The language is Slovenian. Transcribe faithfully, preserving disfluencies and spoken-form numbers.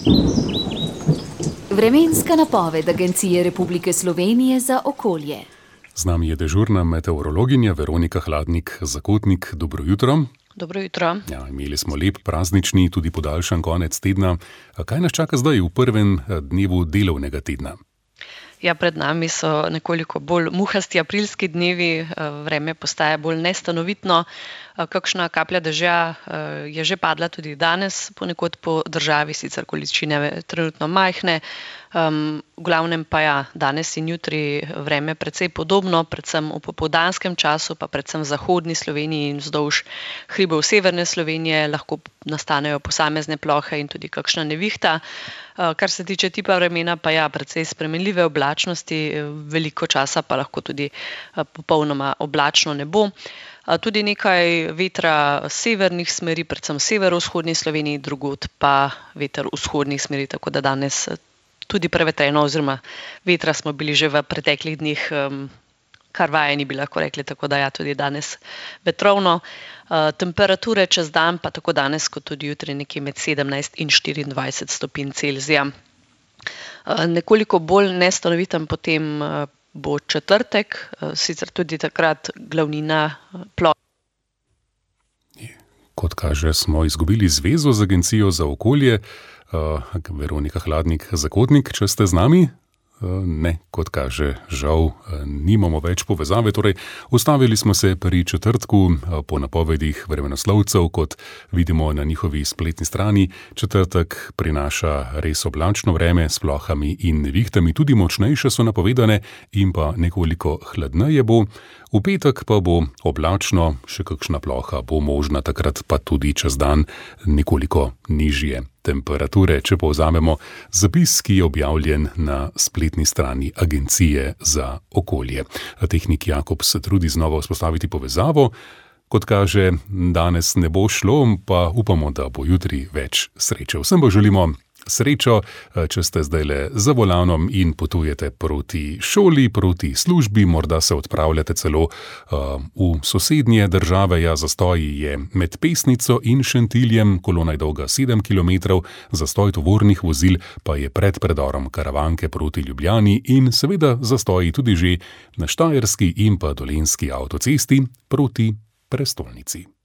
Vremenska napoved Agencije Republike Slovenije za okolje. Z nami je dežurna meteorologinja Veronika Hladnik-Zakotnik. Dobro jutro. Dobro jutro. Ja, imeli smo lep praznični, tudi podaljšan konec tedna. Kaj nas čaka zdaj v prvem dnevu delovnega tedna? Ja, pred nami so nekoliko bolj muhasti aprilski dnevi, vreme postaja bolj nestanovitno. Kakšna kaplja dežja je že padla tudi danes, ponekod po državi, sicer količine trenutno majhne. Um, v glavnem pa ja, danes in jutri vreme precej podobno, predvsem v popoldanskem času, pa predvsem v zahodni Sloveniji in vzdolž hribov severne Slovenije lahko nastanejo posamezne plohe in tudi kakšna nevihta. Uh, kar se tiče tipa vremena, pa ja, precej spremenljive oblačnosti, veliko časa pa lahko tudi uh, popolnoma oblačno ne bo. Tudi nekaj vetra severnih smeri, predvsem severovzhodni Sloveniji, drugod pa veter vzhodnih smeri, tako da danes tudi prevetreno, oziroma vetra smo bili že v preteklih dneh um, kar vajeni, bi lahko rekli, tako da ja, tudi danes vetrovno. Uh, temperature čez dan pa tako danes kot tudi jutri nekje med sedemnajst in štiriindvajset stopinj Celzija. Uh, nekoliko bolj nestanoviten potem uh, bo četrtek, sicer tudi takrat glavnina ploh. Kot kaže, smo izgubili zvezo z Agencijo za okolje. Uh, Veronika Hladnik-Zakotnik, če ste z nami? Uh, ne, kot kaže, žal uh, nimamo več povezave. Torej, ustavili smo se pri četrtku uh, po napovedih vremenoslovcev, kot vidimo na njihovi spletni strani. Četrtek prinaša res oblačno vreme s plohami in nevihtami, tudi močnejše so napovedane in pa nekoliko hladneje bo. V petek pa bo oblačno, še kakšna ploha bo možna, takrat pa tudi čez dan nekoliko nižje temperature. Če povzamemo zapis, ki je objavljen na spletni strani Agencije za okolje. Tehnik Jakob se trudi znova vzpostaviti povezavo. Kot kaže, danes ne bo šlo, pa upamo, da bo jutri več sreče. Vsem pa želimo srečo, če ste zdajle za volanom in potujete proti šoli, proti službi, morda se odpravljate celo uh, v sosednje države. Ja, zastoj je med Pesnico in Šentiljem, kolona je dolga sedem kilometrov, zastoj tovornih vozil pa je pred predorom Karavanke proti Ljubljani in seveda zastoji tudi že na Štajerski in pa Dolenjski avtocesti proti prestolnici.